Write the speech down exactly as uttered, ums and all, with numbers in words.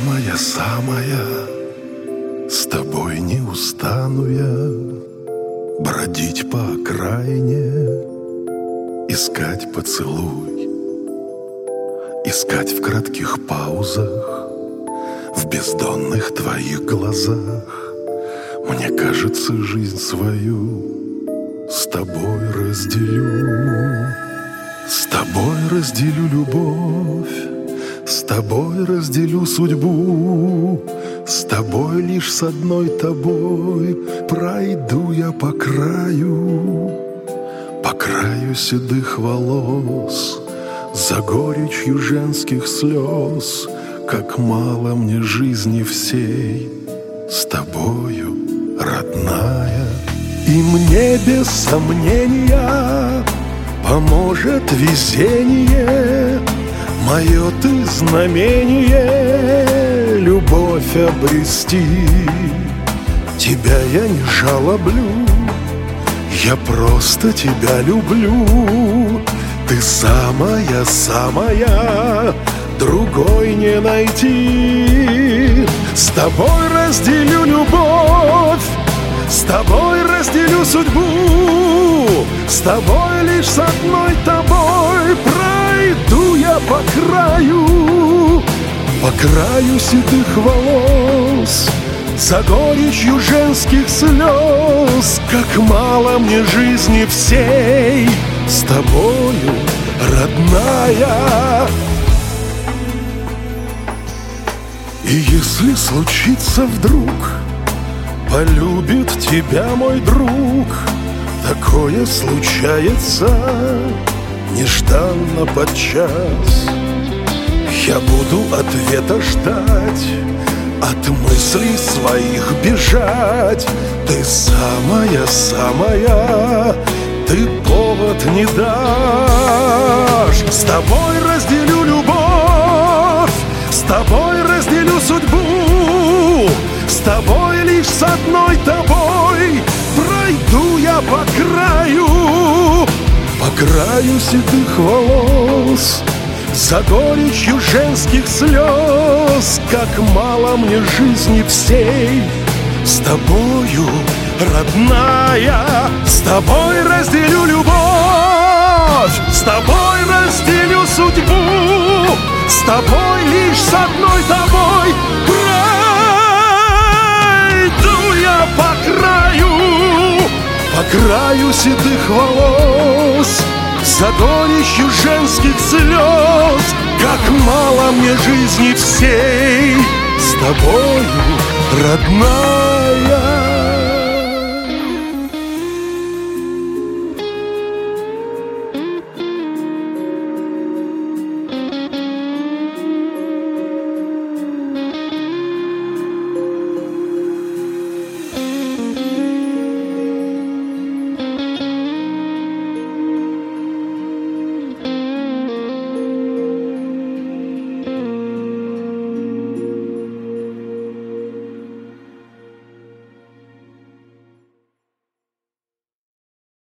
самая-самая, с тобой не устану я бродить по окраине, искать поцелуй, искать в кратких паузах, в бездонных твоих глазах. Мне кажется, жизнь свою с тобой разделю. С тобой разделю любовь, с тобой разделю судьбу, с тобой, лишь с одной тобой пройду я по краю, по краю седых волос, за горечью женских слез. Как мало мне жизни всей с тобою, родная. И мне без сомнения поможет везение, мое ты знамение, любовь обрести. Тебя я не жалоблю, я просто тебя люблю. Ты самая-самая, другой не найти. С тобой разделю любовь, с тобой разделю судьбу, с тобой, лишь с одной тобой пройду я по краю, по краю седых волос, за горечью женских слез. Как мало мне жизни всей с тобою, родная. И если случится вдруг полюбит тебя мой друг, такое случается нежданно подчас, я буду ответа ждать, от мыслей своих бежать. Ты самая-самая, ты повод не дашь. С тобой разделю любовь, с тобой разделю судьбу, с тобой, лишь с одной тобой пройду я по краю, по краю седых волос, за горечью женских слез. Как мало мне жизни всей с тобою, родная. С тобой разделю любовь, с тобой разделю судьбу, с тобой, лишь с одной тобой пройду я по краю, по краю седых волос, за горечью женских слез. Как мало мне жизни всей с тобою, родная.